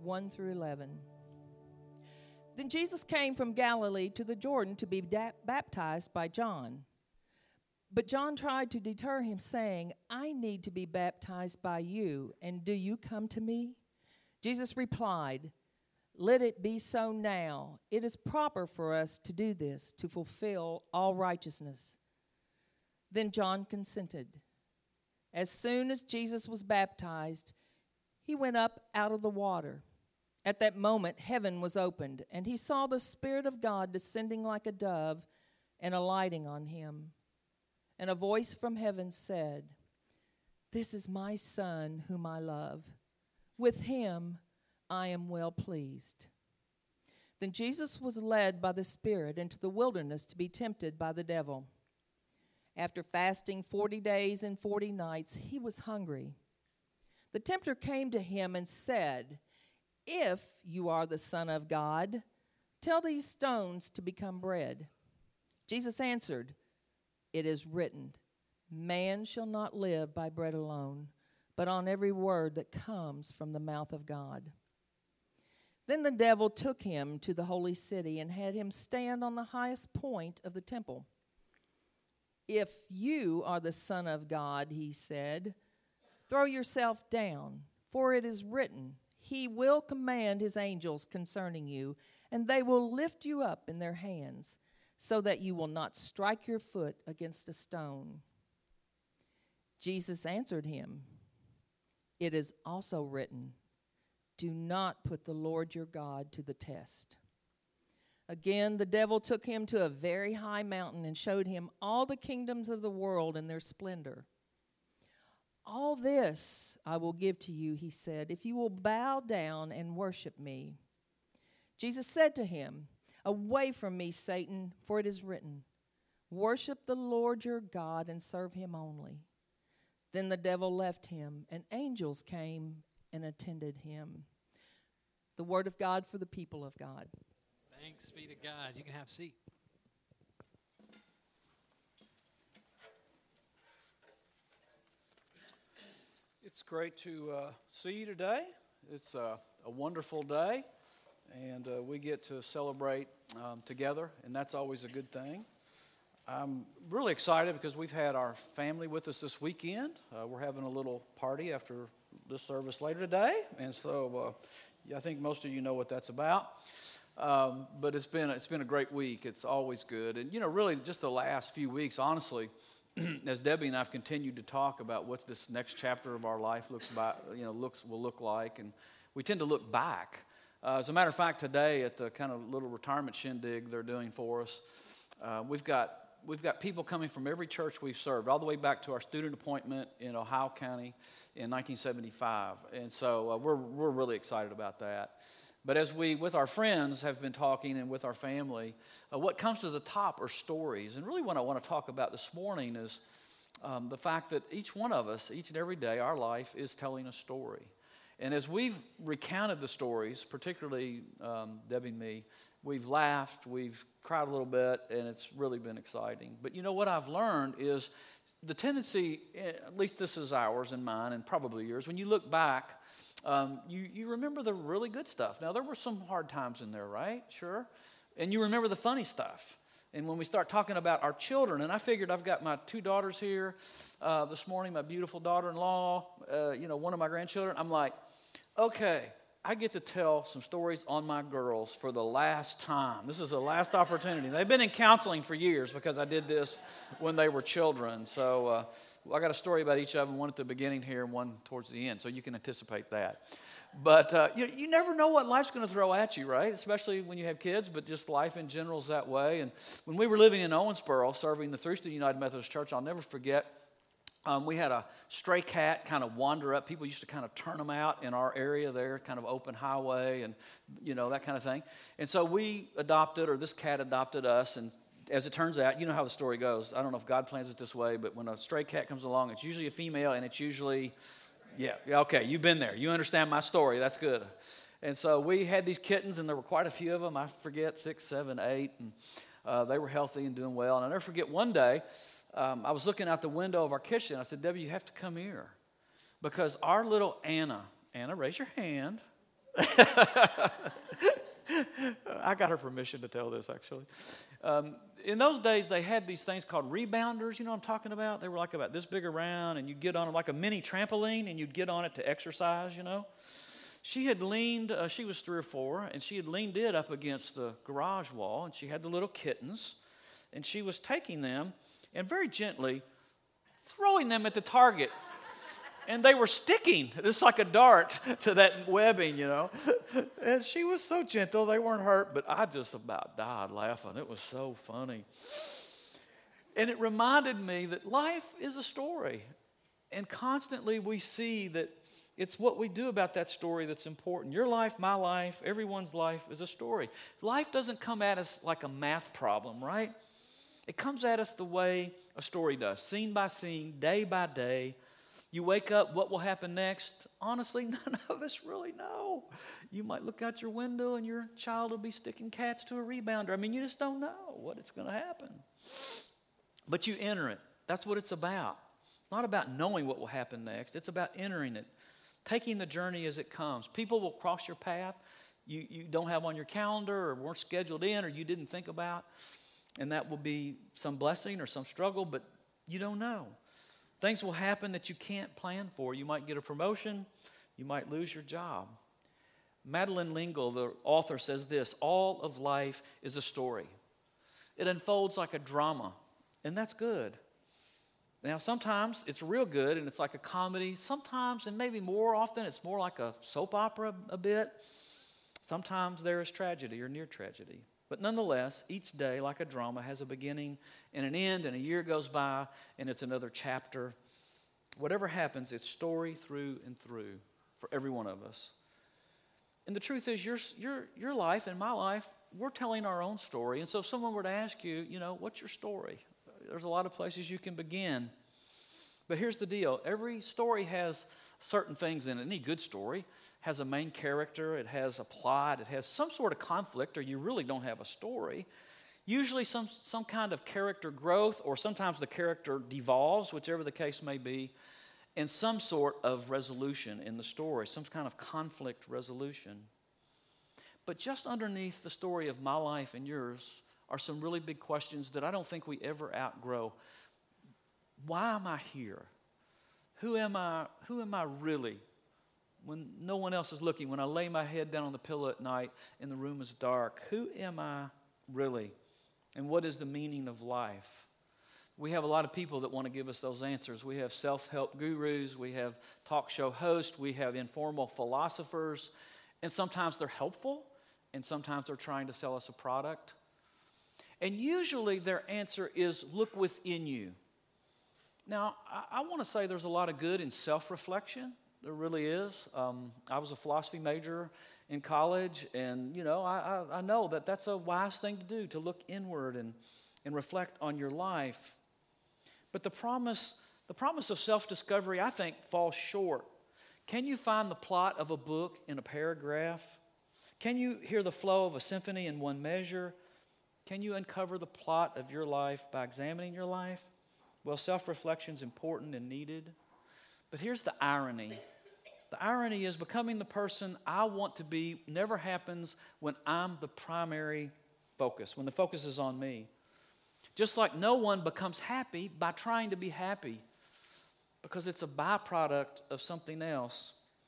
1 through 11. Then Jesus came from Galilee to the Jordan to be baptized by John. But John tried to deter him, saying, I need to be baptized by you, and do you come to me? Jesus replied, Let it be so now. It is proper for us to do this, to fulfill all righteousness. Then John consented. As soon as Jesus was baptized, he went up out of the water. At that moment, heaven was opened, and he saw the Spirit of God descending like a dove and alighting on him. And a voice from heaven said, This is my Son whom I love. With him I am well pleased. Then Jesus was led by the Spirit into the wilderness to be tempted by the devil. After fasting 40 days and 40 nights, he was hungry. The tempter came to him and said, If you are the Son of God, tell these stones to become bread. Jesus answered, It is written, Man shall not live by bread alone, but on every word that comes from the mouth of God. Then the devil took him to the holy city and had him stand on the highest point of the temple. If you are the Son of God, he said, throw yourself down, for it is written, He will command His angels concerning you, and they will lift you up in their hands, so that you will not strike your foot against a stone. Jesus answered him, It is also written, Do not put the Lord your God to the test. Again, the devil took him to a very high mountain and showed him all the kingdoms of the world and their splendor. All this I will give to you, he said, if you will bow down and worship me. Jesus said to him, Away from me, Satan, for it is written, Worship the Lord your God and serve him only. Then the devil left him, and angels came and attended him. The word of God for the people of God. Thanks be to God. You can have a seat. It's great to see you today. It's a wonderful day, and we get to celebrate together, and that's always a good thing. I'm really excited because we've had our family with us this weekend. We're having a little party after this service later today, and so I think most of you know what that's about. But it's been a great week. It's always good, and really just the last few weeks, honestly, as Debbie and I've continued to talk about what this next chapter of our life will look like, and we tend to look back. As a matter of fact, today at the kind of little retirement shindig they're doing for us, we've got people coming from every church we've served, all the way back to our student appointment in Ohio County in 1975, and so we're really excited about that. But as we, with our friends, have been talking and with our family, what comes to the top are stories. And really what I want to talk about this morning is the fact that each one of us, each and every day, our life is telling a story. And as we've recounted the stories, particularly Debbie and me, we've laughed, we've cried a little bit, and it's really been exciting. But what I've learned is the tendency, at least this is ours and mine and probably yours, when you look back, you remember the really good stuff. Now, there were some hard times in there, right? Sure. And you remember the funny stuff. And when we start talking about our children, and I figured I've got my two daughters here this morning, my beautiful daughter-in-law, one of my grandchildren. I'm like, okay, I get to tell some stories on my girls for the last time. This is the last opportunity. They've been in counseling for years because I did this when they were children. So I got a story about each of them, one at the beginning here and one towards the end, so you can anticipate that. But you never know what life's going to throw at you, right? Especially when you have kids, but just life in general is that way. And when we were living in Owensboro, serving the Thurston United Methodist Church, I'll never forget, we had a stray cat kind of wander up. People used to kind of turn them out in our area there, kind of open highway and, that kind of thing. And so we adopted, or this cat adopted us, and as it turns out, you know how the story goes. I don't know if God plans it this way, but when a stray cat comes along, it's usually a female, and it's usually, okay, you've been there. You understand my story. That's good. And so we had these kittens, and there were quite a few of them. I forget, 6, 7, 8, and they were healthy and doing well. And I'll never forget one day, I was looking out the window of our kitchen. I said, Debbie, you have to come here, because our little Anna, raise your hand. I got her permission to tell this, actually. In those days, they had these things called rebounders. You know what I'm talking about? They were like about this big around, and you'd get on them like a mini trampoline, and you'd get on it to exercise, you know. She had leaned, she was 3 or 4, and she had leaned it up against the garage wall, and she had the little kittens, and she was taking them and very gently throwing them at the target. And they were sticking, just like a dart, to that webbing, you know. And she was so gentle, they weren't hurt, but I just about died laughing. It was so funny. And it reminded me that life is a story. And constantly we see that it's what we do about that story that's important. Your life, my life, everyone's life is a story. Life doesn't come at us like a math problem, right? It comes at us the way a story does, scene by scene, day by day. You wake up, what will happen next? Honestly, none of us really know. You might look out your window and your child will be sticking cats to a rebounder. I mean, you just don't know what it's going to happen. But you enter it. That's what it's about. It's not about knowing what will happen next. It's about entering it, taking the journey as it comes. People will cross your path you don't have on your calendar or weren't scheduled in or you didn't think about. And that will be some blessing or some struggle, but you don't know. Things will happen that you can't plan for. You might get a promotion. You might lose your job. Madeleine L'Engle, the author, says this: all of life is a story. It unfolds like a drama, and that's good. Now, sometimes it's real good, and it's like a comedy. Sometimes, and maybe more often, it's more like a soap opera a bit. Sometimes there is tragedy or near tragedy. But nonetheless, each day, like a drama, has a beginning and an end, and a year goes by, and it's another chapter. Whatever happens, it's story through and through for every one of us. And the truth is, your life and my life, we're telling our own story. And so if someone were to ask you, what's your story? There's a lot of places you can begin. But here's the deal. Every story has certain things in it. Any good story has a main character. It has a plot. It has some sort of conflict, or you really don't have a story. Usually some kind of character growth, or sometimes the character devolves, whichever the case may be, and some sort of resolution in the story, some kind of conflict resolution. But just underneath the story of my life and yours are some really big questions that I don't think we ever outgrow. Why am I here? Who am I really? When no one else is looking, when I lay my head down on the pillow at night and the room is dark, who am I really? And what is the meaning of life? We have a lot of people that want to give us those answers. We have self-help gurus, we have talk show hosts, we have informal philosophers, and sometimes they're helpful, and sometimes they're trying to sell us a product. And usually their answer is, look within you. Now, I want to say there's a lot of good in self-reflection. There really is. I was a philosophy major in college, and I know that that's a wise thing to do, to look inward and reflect on your life. But the promise of self-discovery, I think, falls short. Can you find the plot of a book in a paragraph? Can you hear the flow of a symphony in one measure? Can you uncover the plot of your life by examining your life? Well, self-reflection is important and needed. But here's the irony. The irony is becoming the person I want to be never happens when I'm the primary focus, when the focus is on me. Just like no one becomes happy by trying to be happy, because it's a byproduct of something else.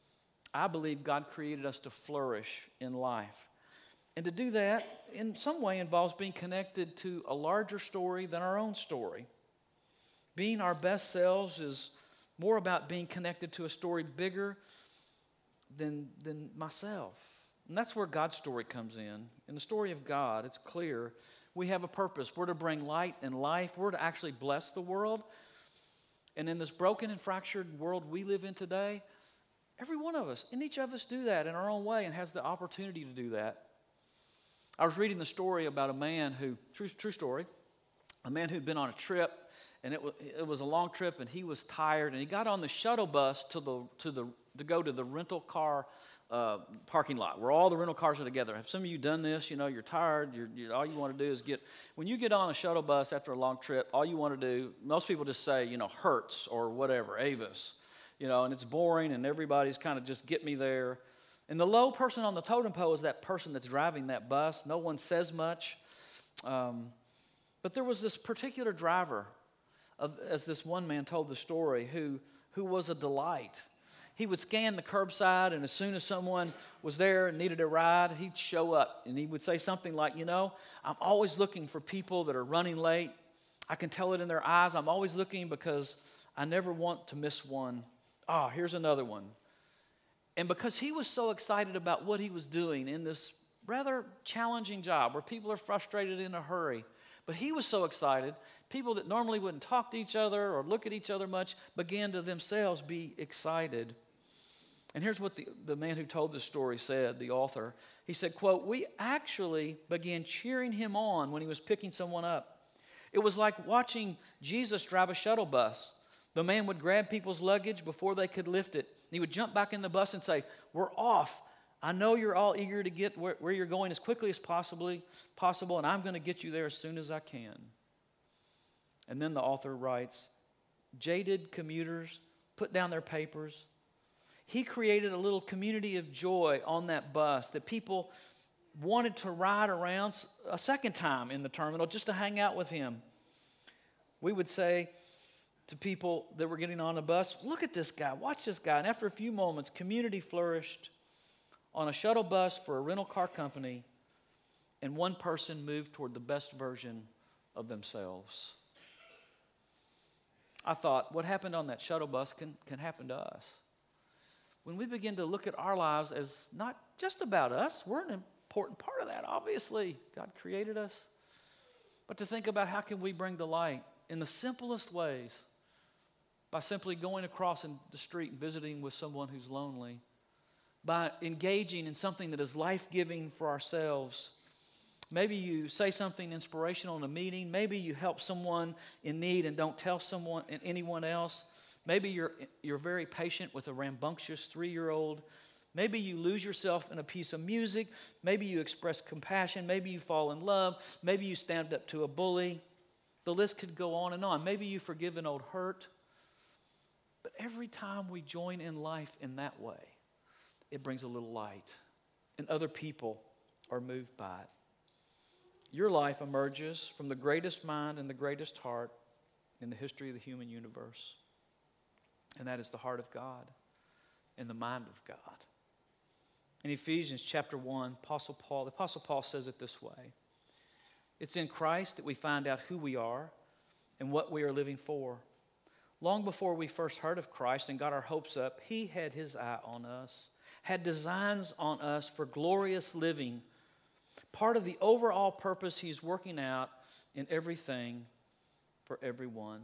I believe God created us to flourish in life. And to do that, in some way, involves being connected to a larger story than our own story. Being our best selves is more about being connected to a story bigger than myself. And that's where God's story comes in. In the story of God, it's clear we have a purpose. We're to bring light and life. We're to actually bless the world. And in this broken and fractured world we live in today, every one of us, and each of us do that in our own way and has the opportunity to do that. I was reading the story about a man who, true story, a man who'd been on a trip, and it was a long trip, and he was tired, and he got on the shuttle bus to go to the rental car parking lot where all the rental cars are together. Have some of you done this? You're tired. All you want to do is when you get on a shuttle bus after a long trip, all you want to do, most people just say, Hertz or whatever, Avis, and it's boring, and everybody's kind of just get me there. And the low person on the totem pole is that person that's driving that bus. No one says much. But there was this particular driver, as this one man told the story, who was a delight. He would scan the curbside, and as soon as someone was there and needed a ride, he'd show up. And he would say something like, I'm always looking for people that are running late. I can tell it in their eyes. I'm always looking because I never want to miss one. Here's another one. And because he was so excited about what he was doing in this rather challenging job where people are frustrated in a hurry, but he was so excited, people that normally wouldn't talk to each other or look at each other much began to themselves be excited. And here's what the man who told this story said, the author. He said, quote, "We actually began cheering him on when he was picking someone up. It was like watching Jesus drive a shuttle bus. The man would grab people's luggage before they could lift it. He would jump back in the bus and say, 'We're off. I know you're all eager to get where you're going as quickly as possible, and I'm going to get you there as soon as I can.'" And then the author writes, "Jaded commuters put down their papers. He created a little community of joy on that bus that people wanted to ride around a second time in the terminal just to hang out with him. We would say to people that were getting on the bus, 'Look at this guy, watch this guy.' And after a few moments, community flourished on a shuttle bus for a rental car company, and one person moved toward the best version of themselves." I thought, what happened on that shuttle bus can happen to us. When we begin to look at our lives as not just about us, we're an important part of that, obviously. God created us. But to think about how can we bring delight in the simplest ways by simply going across in the street and visiting with someone who's lonely, by engaging in something that is life-giving for ourselves. Maybe you say something inspirational in a meeting. Maybe you help someone in need and don't tell anyone else. Maybe you're very patient with a rambunctious 3-year-old. Maybe you lose yourself in a piece of music. Maybe you express compassion. Maybe you fall in love. Maybe you stand up to a bully. The list could go on and on. Maybe you forgive an old hurt. But every time we join in life in that way, it brings a little light, and other people are moved by it. Your life emerges from the greatest mind and the greatest heart in the history of the human universe. And that is the heart of God and the mind of God. In Ephesians chapter 1, the Apostle Paul says it this way. It's in Christ that we find out who we are and what we are living for. Long before we first heard of Christ and got our hopes up, He had His eye on us, had designs on us for glorious living. Part of the overall purpose He's working out in everything for everyone.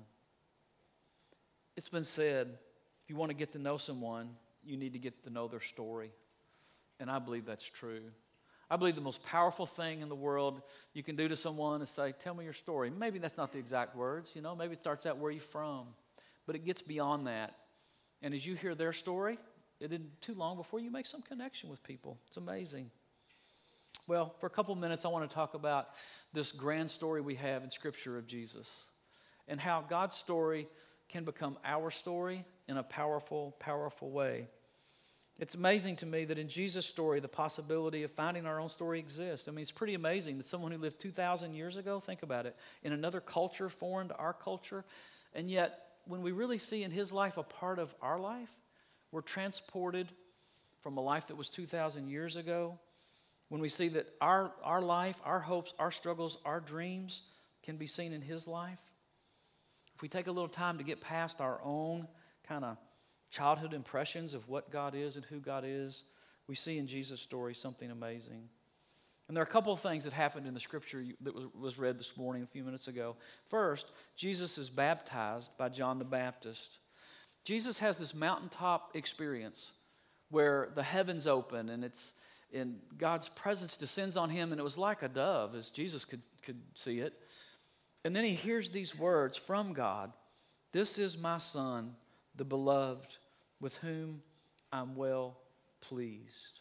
It's been said, if you want to get to know someone, you need to get to know their story. And I believe that's true. I believe the most powerful thing in the world you can do to someone is say, "Tell me your story." Maybe that's not the exact words, maybe it starts out, "Where are you from?" But it gets beyond that. And as you hear their story, it isn't too long before you make some connection with people. It's amazing. Well, for a couple minutes, I want to talk about this grand story we have in Scripture of Jesus and how God's story can become our story in a powerful, powerful way. It's amazing to me that in Jesus' story, the possibility of finding our own story exists. I mean, it's pretty amazing that someone who lived 2,000 years ago, think about it, in another culture, foreign to our culture, and yet when we really see in his life a part of our life, we're transported from a life that was 2,000 years ago. When we see that our life, our hopes, our struggles, our dreams can be seen in his life. If we take a little time to get past our own kind of childhood impressions of what God is and who God is, we see in Jesus' story something amazing. And there are a couple of things that happened in the Scripture that was read this morning a few minutes ago. First, Jesus is baptized by John the Baptist. Jesus has this mountaintop experience where the heavens open and God's presence descends on him, and it was like a dove, as Jesus could see it. And then he hears these words from God, "This is my Son, the beloved, with whom I'm well pleased."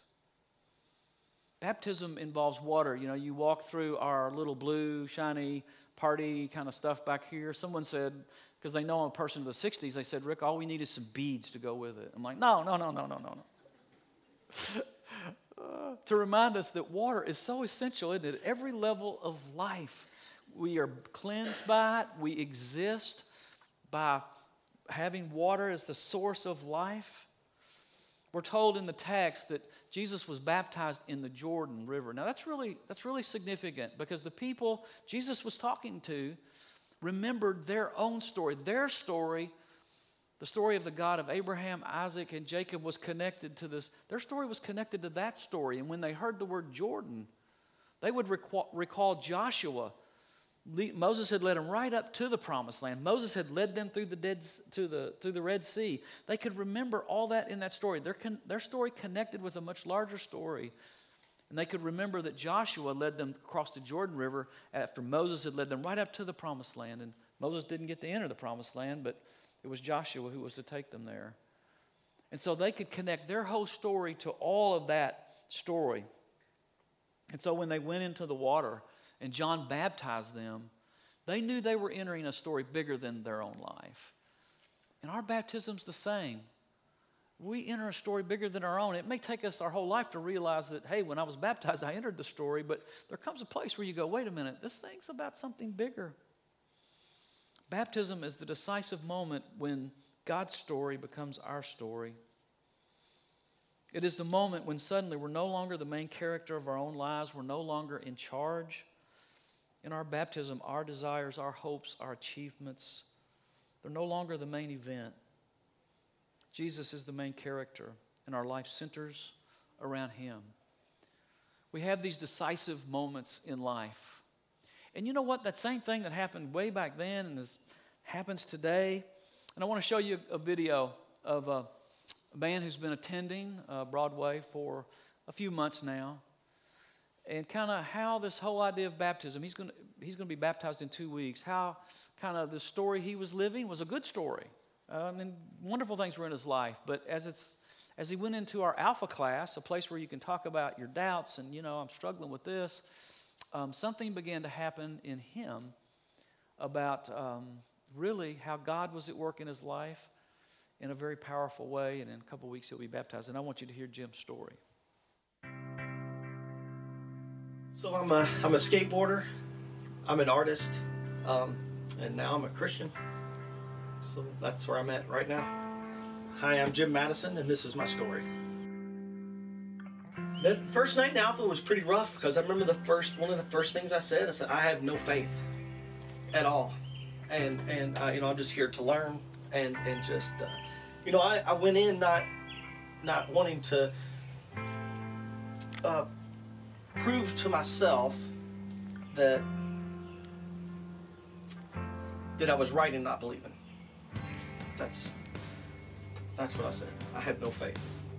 Baptism involves water. You walk through our little blue, shiny, party kind of stuff back here. Someone said, because they know I'm a person of the 60s, they said, "Rick, all we need is some beads to go with it." I'm like, no. to remind us that water is so essential, isn't it? At every level of life, we are cleansed by it. We exist by having water as the source of life. We're told in the text that Jesus was baptized in the Jordan River. Now that's really significant, because the people Jesus was talking to remembered their own story. Their story, the story of the God of Abraham, Isaac, and Jacob, was connected to this. Their story was connected to that story. And when they heard the word Jordan, they would recall Joshua. Moses had led them right up to the promised land. Moses had led them through the Red Sea. They could remember all that in that story. Their story connected with a much larger story. And they could remember that Joshua led them across the Jordan River after Moses had led them right up to the promised land. And Moses didn't get to enter the promised land, but it was Joshua who was to take them there. And so they could connect their whole story to all of that story. And so when they went into the water and John baptized them, they knew they were entering a story bigger than their own life. And our baptism's the same. We enter a story bigger than our own. It may take us our whole life to realize that, hey, when I was baptized, I entered the story, but there comes a place where you go, wait a minute, this thing's about something bigger. Baptism is the decisive moment when God's story becomes our story. It is the moment when suddenly we're no longer the main character of our own lives. We're no longer in charge. In our baptism, our desires, our hopes, our achievements, they're no longer the main event. Jesus is the main character, and our life centers around Him. We have these decisive moments in life. And you know what? That same thing that happened way back then and happens today. And I want to show you a video of a man who's been attending Broadway for a few months now. And kind of how this whole idea of baptism, he's going to be baptized in 2 weeks, how kind of the story he was living was a good story. Wonderful things were in his life. But as he went into our Alpha class, a place where you can talk about your doubts and, I'm struggling with this, something began to happen in him about really how God was at work in his life in a very powerful way. And in a couple of weeks, he'll be baptized. And I want you to hear Jim's story. So I'm a skateboarder, I'm an artist, and now I'm a Christian. So that's where I'm at right now. Hi, I'm Jim Madison, and this is my story. The first night in Alpha was pretty rough, because I remember one of the first things I said, I have no faith at all. And I'm just here to learn, and just, I went in not wanting to prove to myself that I was right in not believing. That's what I said. I have no faith.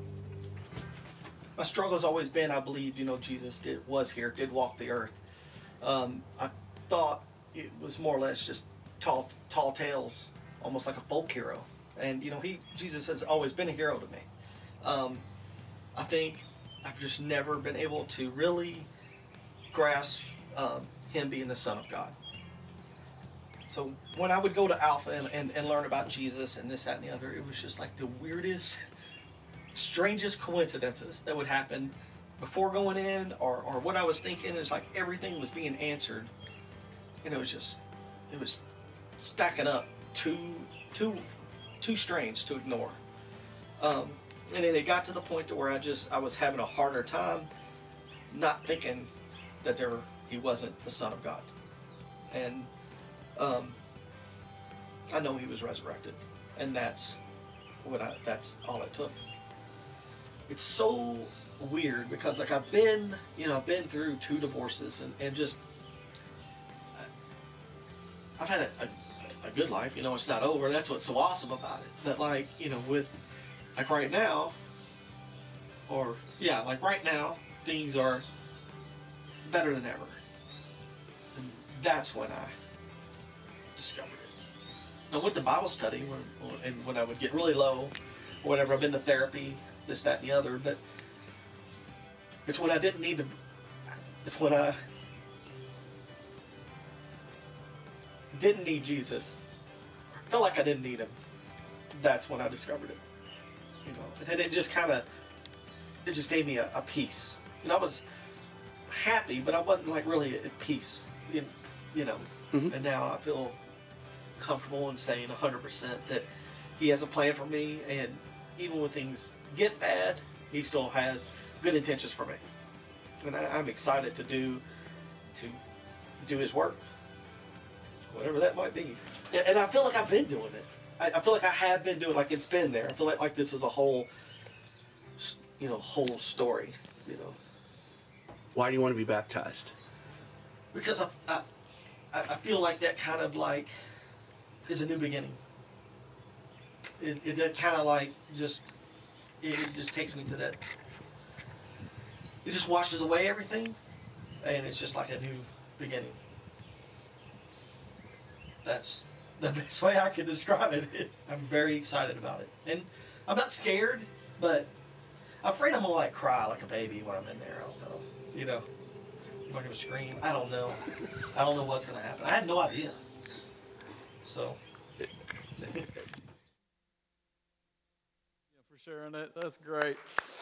My struggle's always been, I believe, Jesus did walk the earth. I thought it was more or less just tall tales, almost like a folk hero. And Jesus has always been a hero to me. I think I've just never been able to really grasp him being the Son of God. So when I would go to Alpha and learn about Jesus and this, that, and the other, it was just like the weirdest, strangest coincidences that would happen before going in or what I was thinking. It was like everything was being answered. And it was stacking up too strange to ignore. And then it got to the point to where I was having a harder time not thinking that he wasn't the Son of God. And I know he was resurrected, and that's all it took. It's so weird because I've been through 2 divorces and just I've had a good life. It's not over. That's what's so awesome about it. But with right now, right now, things are better than ever. And that's when I discovered it. Now with the Bible study, when I would get really low, or whatever, I've been to therapy, this, that, and the other, but it's when I didn't need to, it's when I didn't need Jesus, felt like I didn't need him, that's when I discovered it. And it just gave me a peace. I was happy, but I wasn't like really at peace. You know. And now I feel comfortable in saying 100% that He has a plan for me, and even when things get bad, He still has good intentions for me. And I'm excited to do His work, whatever that might be. And I feel like I've been doing it. I feel like I have been doing it, like it's been there. I feel like this is a whole story, Why do you want to be baptized? Because I feel like that kind of like is a new beginning. It kind of like it just takes me to that. It just washes away everything, and it's just like a new beginning. That's the best way I can describe it. I'm very excited about it, and I'm not scared, but I'm afraid I'm gonna like cry like a baby when I'm in there. I don't know, Am I gonna scream? I don't know. I don't know what's gonna happen. I had no idea. So. Yeah, for sharing it. That's great.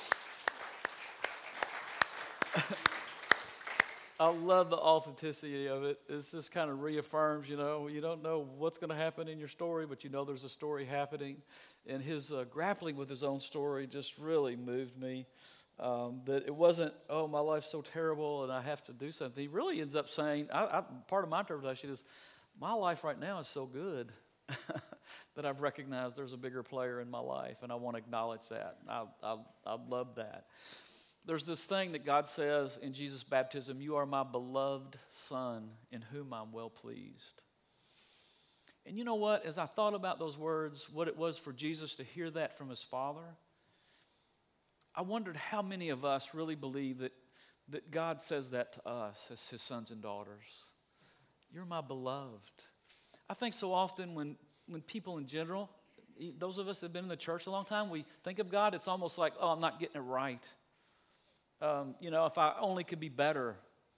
I love the authenticity of it. It just kind of reaffirms, you don't know what's going to happen in your story, but you know there's a story happening. And his grappling with his own story just really moved me. That it wasn't, oh, my life's so terrible and I have to do something. He really ends up saying, part of my interpretation is, my life right now is so good that I've recognized there's a bigger player in my life, and I want to acknowledge that. I love that. There's this thing that God says in Jesus' baptism, you are my beloved Son in whom I'm well pleased. And you know what? As I thought about those words, what it was for Jesus to hear that from his Father, I wondered how many of us really believe that God says that to us as his sons and daughters. You're my beloved. I think so often when people in general, those of us that have been in the church a long time, we think of God, it's almost like, oh, I'm not getting it right. If I only could be better.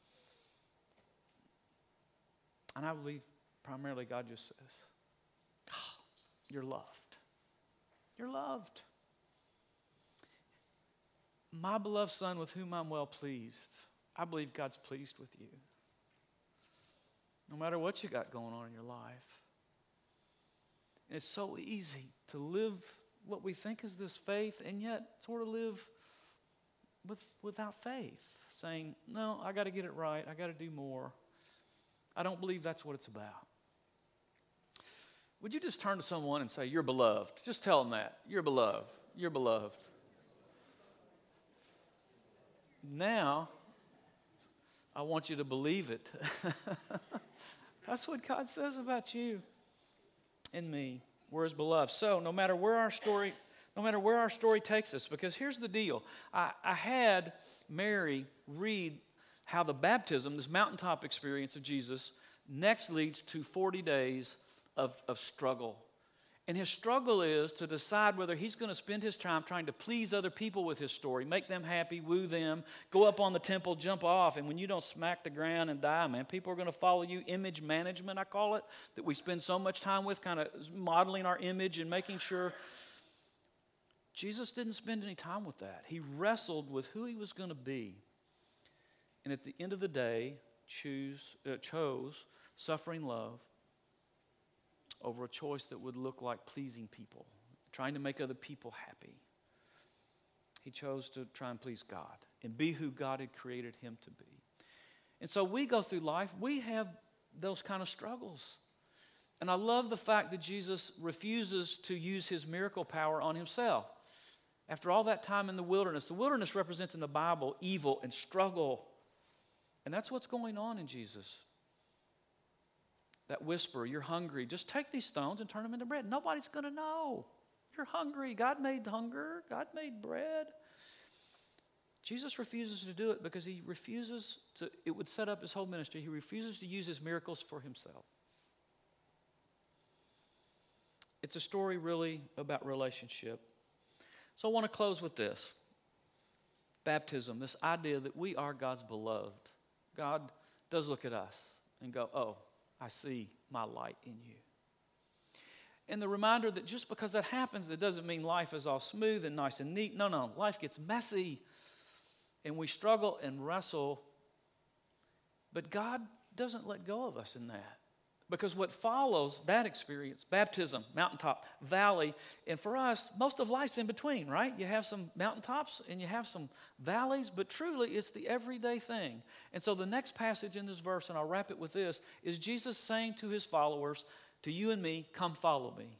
And I believe primarily God just says, oh, you're loved. You're loved. My beloved Son with whom I'm well pleased. I believe God's pleased with you. No matter what you got going on in your life. And it's so easy to live what we think is this faith and yet sort of live without faith, saying, no, I got to get it right. I got to do more. I don't believe that's what it's about. Would you just turn to someone and say, you're beloved? Just tell them that. You're beloved. You're beloved. Now, I want you to believe it. That's what God says about you and me. We're his beloved. So no matter where our story takes us, because here's the deal. I had Mary read how the baptism, this mountaintop experience of Jesus, next leads to 40 days of struggle. And his struggle is to decide whether he's going to spend his time trying to please other people with his story, make them happy, woo them, go up on the temple, jump off. And when you don't smack the ground and die, man, people are going to follow you. Image management, I call it, that we spend so much time with, kind of modeling our image and making sure. Jesus didn't spend any time with that. He wrestled with who he was going to be. And at the end of the day, chose suffering love over a choice that would look like pleasing people, trying to make other people happy. He chose to try and please God and be who God had created him to be. And so we go through life, we have those kind of struggles. And I love the fact that Jesus refuses to use his miracle power on himself. After all that time in the wilderness represents in the Bible evil and struggle. And that's what's going on in Jesus. That whisper, you're hungry. Just take these stones and turn them into bread. Nobody's going to know. You're hungry. God made hunger. God made bread. Jesus refuses to do it because he refuses to, it would set up his whole ministry. He refuses to use his miracles for himself. It's a story really about relationship. So I want to close with this. Baptism, this idea that we are God's beloved. God does look at us and go, oh, I see my light in you. And the reminder that just because that happens, it doesn't mean life is all smooth and nice and neat. No, life gets messy. and we struggle and wrestle, but God doesn't let go of us in that. Because what follows that experience, baptism, mountaintop, valley, and for us, most of life's in between, right? You have some mountaintops and you have some valleys, but truly it's the everyday thing. And so the next passage in this verse, and I'll wrap it with this, is Jesus saying to his followers, to you and me, come follow me.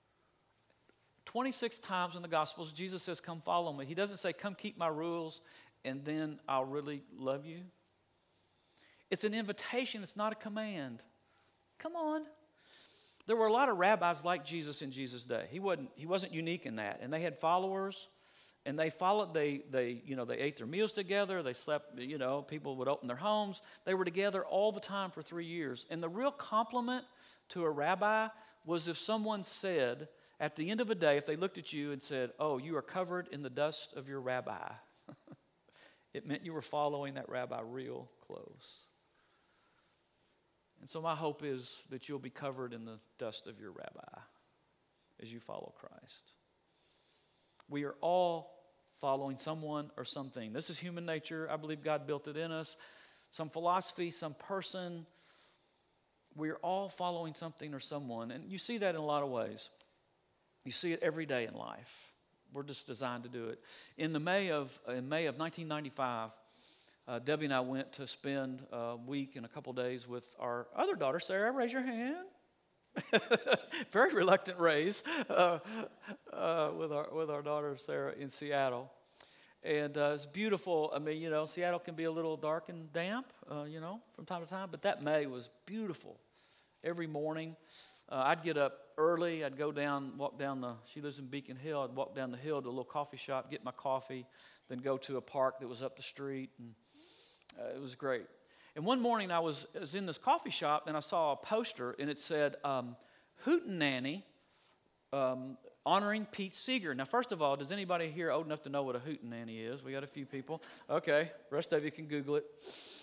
26 times in the Gospels, Jesus says, come follow me. He doesn't say, come keep my rules, and then I'll really love you. It's an invitation. It's not a command. Come on. There were a lot of rabbis like Jesus in Jesus' day. He wasn't unique in that. And they had followers, and they followed, they ate their meals together, they slept, people would open their homes. They were together all the time for 3 years. And the real compliment to a rabbi was if someone said, at the end of a day, if they looked at you and said, oh, you are covered in the dust of your rabbi, it meant you were following that rabbi real close. And so my hope is that you'll be covered in the dust of your rabbi as you follow Christ. We are all following someone or something. This is human nature. I believe God built it in us. Some philosophy, some person. We are all following something or someone. And you see that in a lot of ways. You see it every day in life. We're just designed to do it. In May of 1995, Debbie and I went to spend a week and a couple days with our other daughter, Sarah. Raise your hand. Very reluctant raise with our daughter, Sarah, in Seattle. And it's beautiful. I mean, Seattle can be a little dark and damp, from time to time. But that May was beautiful. Every morning, I'd get up early. I'd walk down she lives in Beacon Hill. I'd walk down the hill to a little coffee shop, get my coffee, then go to a park that was up the street. And it was great. And one morning I was in this coffee shop and I saw a poster and it said, Hootenanny honoring Pete Seeger. Now, first of all, does anybody here old enough to know what a hootenanny is? We got a few people. Okay, rest of you can Google it.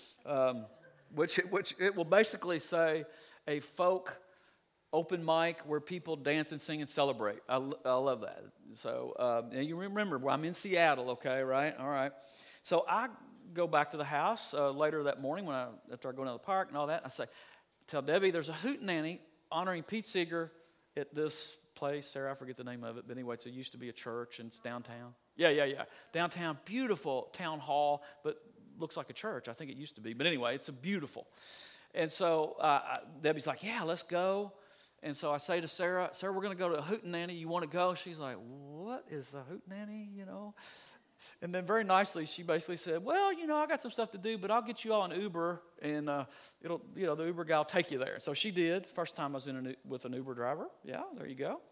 Which it will basically say a folk open mic where people dance and sing and celebrate. I love that. So, and you remember, I'm in Seattle, okay, right? All right. So I go back to the house later that morning after I go down to the park and all that. I tell Debbie, there's a hootenanny honoring Pete Seeger at this place. Sarah, I forget the name of it, but anyway, it used to be a church and it's downtown. Yeah. Downtown, beautiful town hall, but looks like a church. I think it used to be. But anyway, it's a beautiful. And so Debbie's like, yeah, let's go. And so I say to Sarah, we're going to go to a hootenanny. You want to go? She's like, what is the hootenanny, And then very nicely, she basically said, well, I got some stuff to do, but I'll get you all an Uber, and the Uber guy will take you there. So she did. First time I was with an Uber driver. Yeah, there you go.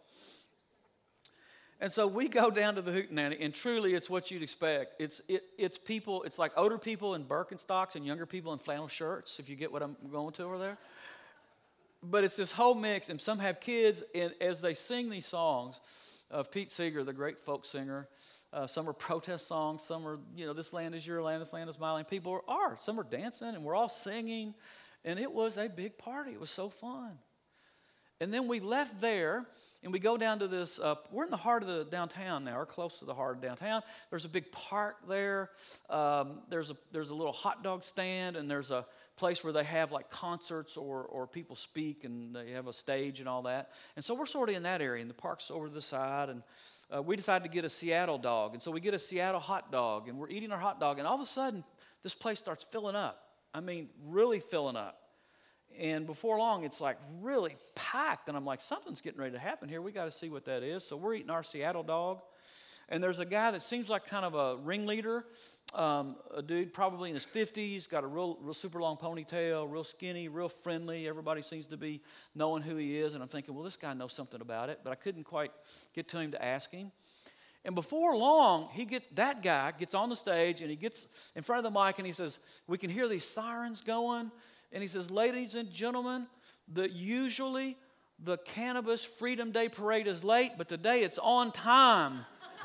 And so we go down to the hootenanny, and truly it's what you'd expect. It's people, it's like older people in Birkenstocks and younger people in flannel shirts, if you get what I'm going to over there. But it's this whole mix, and some have kids, and as they sing these songs of Pete Seeger, the great folk singer, some are protest songs, some are, this land is your land, this land is my land. People are. Some are dancing, and we're all singing, and it was a big party. It was so fun. And then we left there, and we go down to this, we're in the heart of the downtown now, or close to the heart of downtown. There's a big park there. There's a little hot dog stand, and there's a place where they have like concerts or people speak, and they have a stage and all that. And so we're sort of in that area, and the park's over to the side, and we decided to get a Seattle dog. And so we get a Seattle hot dog, and we're eating our hot dog, and all of a sudden, this place starts filling up. I mean, really filling up. And before long, it's like really packed. And I'm like, something's getting ready to happen here. We got to see what that is. So we're eating our Seattle dog. And there's a guy that seems like kind of a ringleader, a dude probably in his 50s, got a real super long ponytail, real skinny, real friendly. Everybody seems to be knowing who he is. And I'm thinking, well, this guy knows something about it. But I couldn't quite get to him to ask him. And before long, that guy gets on the stage, and he gets in front of the mic, and he says, we can hear these sirens going. And he says, ladies and gentlemen, usually the Cannabis Freedom Day Parade is late, but today it's on time.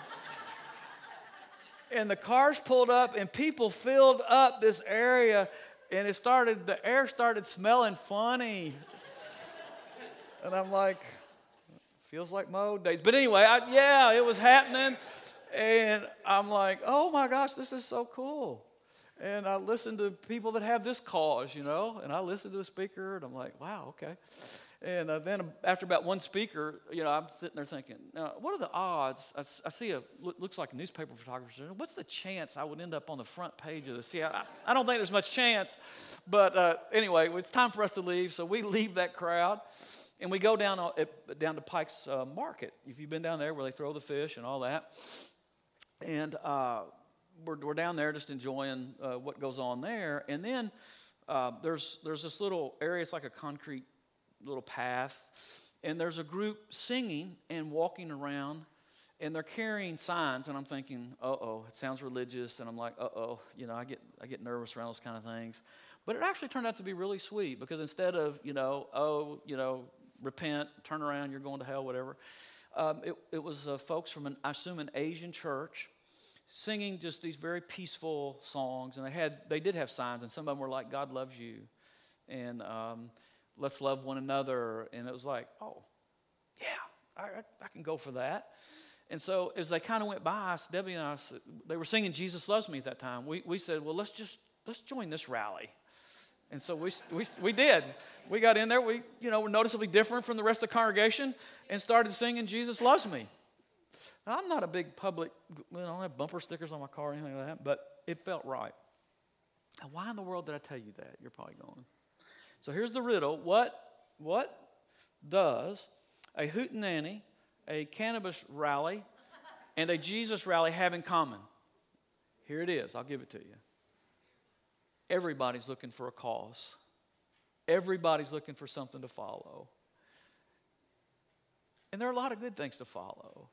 And the cars pulled up, and people filled up this area, and the air started smelling funny. And I'm like, feels like my old days. But anyway, it was happening. And I'm like, oh my gosh, this is so cool. And I listen to people that have this cause, and I listen to the speaker, and I'm like, wow, okay. And then after about one speaker, I'm sitting there thinking, now, what are the odds? I see looks like a newspaper photographer. What's the chance I would end up on the front page of this? See, I don't think there's much chance. But anyway, it's time for us to leave. So we leave that crowd, and we go down to Pike's Market. If you've been down there where they throw the fish and all that. And we're down there just enjoying what goes on there. And then there's this little area. It's like a concrete little path, and there's a group singing and walking around, and they're carrying signs, and I'm thinking, it sounds religious, and I'm like, I get nervous around those kind of things. But it actually turned out to be really sweet, because instead of repent, turn around, you're going to hell, whatever, it was folks from I assume an Asian church singing just these very peaceful songs, and they did have signs, and some of them were like, God loves you, and let's love one another. And it was like, I can go for that. And so as they kind of went by us, Debbie and I, they were singing Jesus Loves Me at that time. We said, well, let's join this rally. And so we did. We got in there. We, were noticeably different from the rest of the congregation and started singing Jesus Loves Me. Now, I'm not a big public, I don't have bumper stickers on my car or anything like that, but it felt right. Now, why in the world did I tell you that? You're probably going. So here's the riddle. What does a hootenanny, a cannabis rally, and a Jesus rally have in common? Here it is. I'll give it to you. Everybody's looking for a cause. Everybody's looking for something to follow. And there are a lot of good things to follow.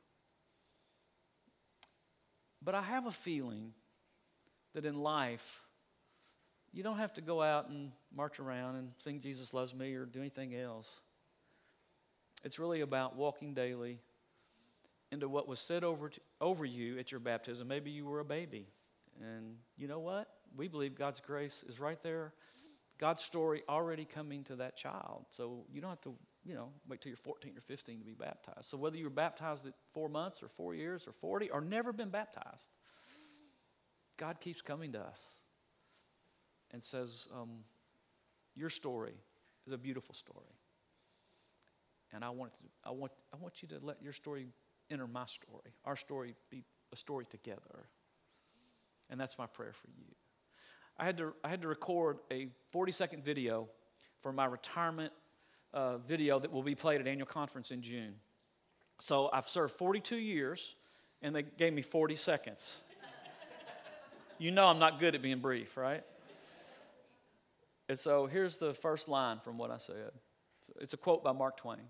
But I have a feeling that in life, you don't have to go out and march around and sing Jesus Loves Me or do anything else. It's really about walking daily into what was said over you at your baptism. Maybe you were a baby. And you know what? We believe God's grace is right there. God's story already coming to that child. So you don't have to, wait till you're 14 or 15 to be baptized. So whether you were baptized at 4 months or 4 years or 40 or never been baptized, God keeps coming to us and says, your story is a beautiful story. And I want you to let your story enter my story. Our story be a story together. And that's my prayer for you. I had to record a 40-second video for my retirement video that will be played at annual conference in June. So I've served 42 years, and they gave me 40 seconds. I'm not good at being brief, right? And so here's the first line from what I said. It's a quote by Mark Twain.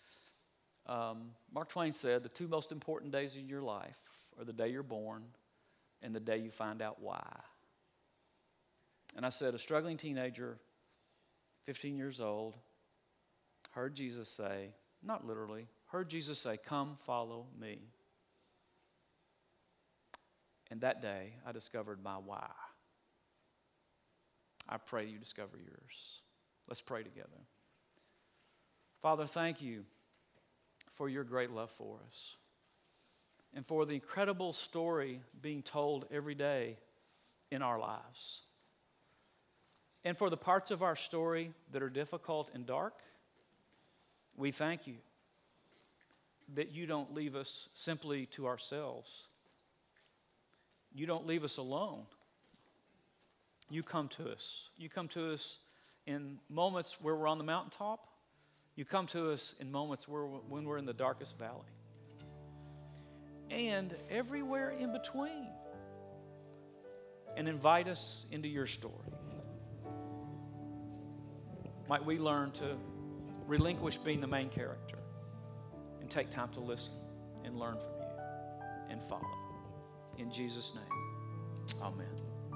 Mark Twain said, the two most important days of your life are the day you're born and the day you find out why. And I said, a struggling teenager, 15 years old, heard Jesus say, not literally, heard Jesus say, come follow me. And that day, I discovered my why. I pray you discover yours. Let's pray together. Father, thank you for your great love for us and for the incredible story being told every day in our lives. And for the parts of our story that are difficult and dark, we thank you that you don't leave us simply to ourselves. You don't leave us alone. You come to us. You come to us in moments where we're on the mountaintop. You come to us in moments when we're in the darkest valley. And everywhere in between. And invite us into your story. Might we learn to relinquish being the main character and take time to listen and learn from you and follow. In Jesus' name, amen.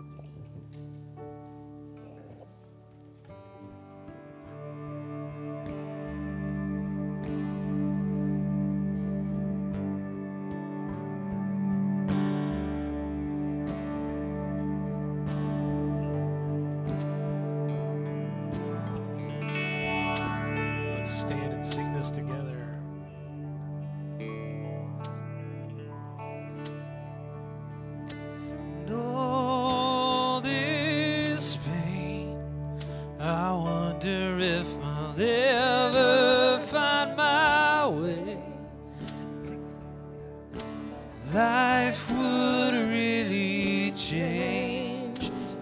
Let's stand and sing this together.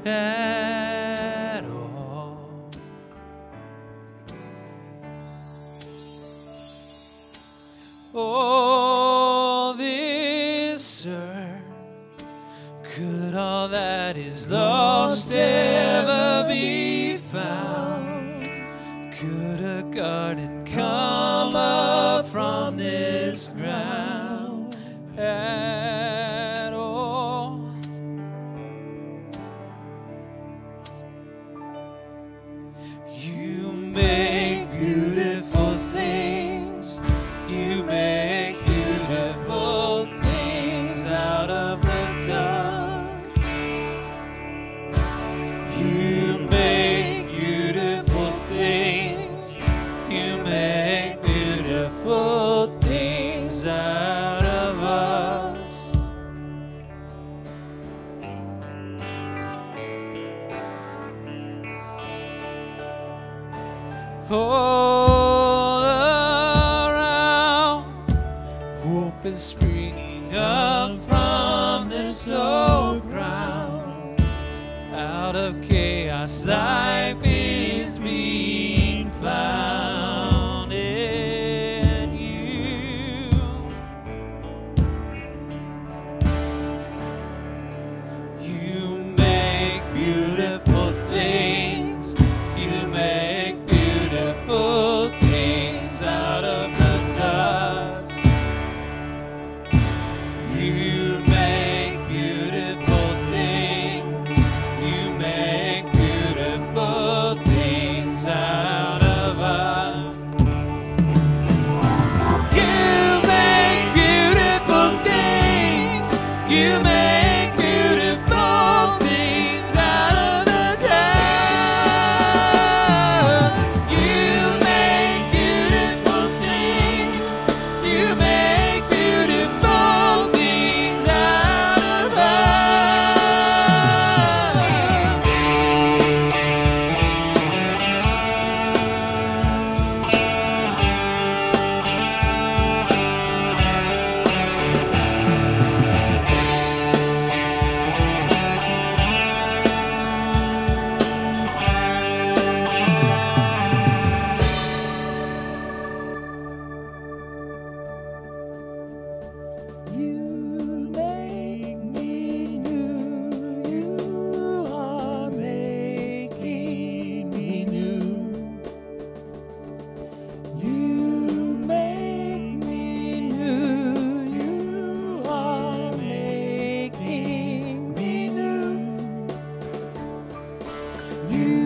at all. Oh, this earth, could all that is lost ever be found? Could a garden come up from this ground at all? You make beautiful things. You make beautiful things out of the dust. You make beautiful things. You make beautiful things out of us. All around, hope is springing up from this old ground. Out of chaos, life is being found in you. You make beautiful things. You make beautiful things out of the dust. You make beautiful things. You make beautiful things out of us. You make beautiful things. You make beautiful things out of the dust. You make beautiful things. You make beautiful things out of You make me new. You are making me new. You make me new. You are making me new. You